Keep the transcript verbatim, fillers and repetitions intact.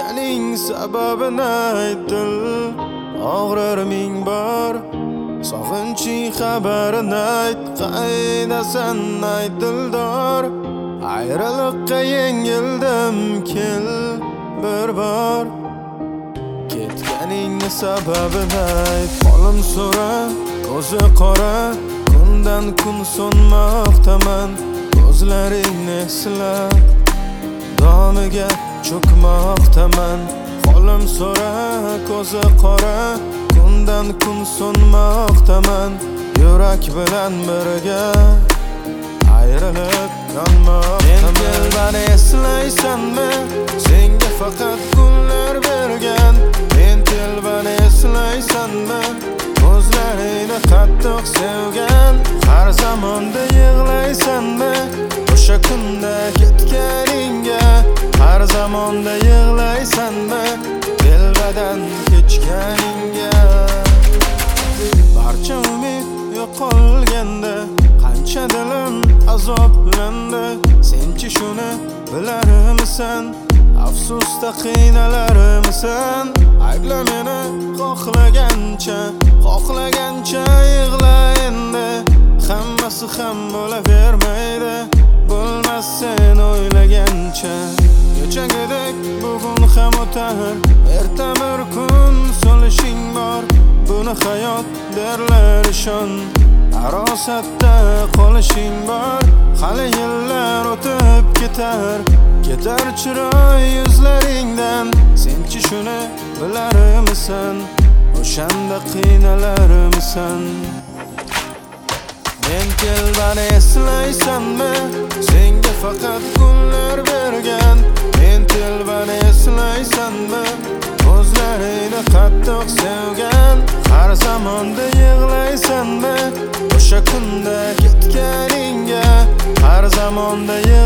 Ketganing sababini ayt dil, og'rir ming bor. Sog'inching xabarini ayt, qaydasan ayt dildor. Ayriliqqa yengildim, kel bir bor. Ketganing sababini ayt, qo'lim so'ra, ko'zi qora. Kundan kun so'nmoqdaman, ko'zlaringni eslab domiga cho'kmoqdaman. Qo'lim so'ra, ko'zi qora. Kundan kun so'nmoqdaman, yurak bilan birga ayrilib yonmoqdaman. Telbani eslaysanmi? Senga faqat kunlar bergan. Men telbani eslaysanmi? Ko'zlaringni qattiq sevgan. Har zamonda yig'laysanmi? O'sha kunda ketganingga. Har zamonda yig'laysanmi? Telbadan kechganingga. Barcha umid yo'qolganda, qancha dilim azoblandi. Senchi shuni bilarmisan? Afsusda qiynalarmisan? Aybla meni xohlagancha, xohlagancha yig'la endi. Hammasi ham bo'lavermaydi, bo'lmas sen o'ylagancha. Kechagidek bugun ham o'tar, erta bir kun so'lishing bor. Buni hayot derlar, ishon. Arosatda qolishing bor. Hali yillar o'tib ketar, ketar chiroy yuzlaringdan. Senchi shuni bilarmisan? O'shanda qiynalarmisan? Men telbani eslaysanmi? Senga faqat kunlar bergan. Men telbani eslaysanmi? Ko'zlaringni qattiq sevgan. Har zamonda yig'laysanmi? O'sha kunda ketganingga. Har zamonda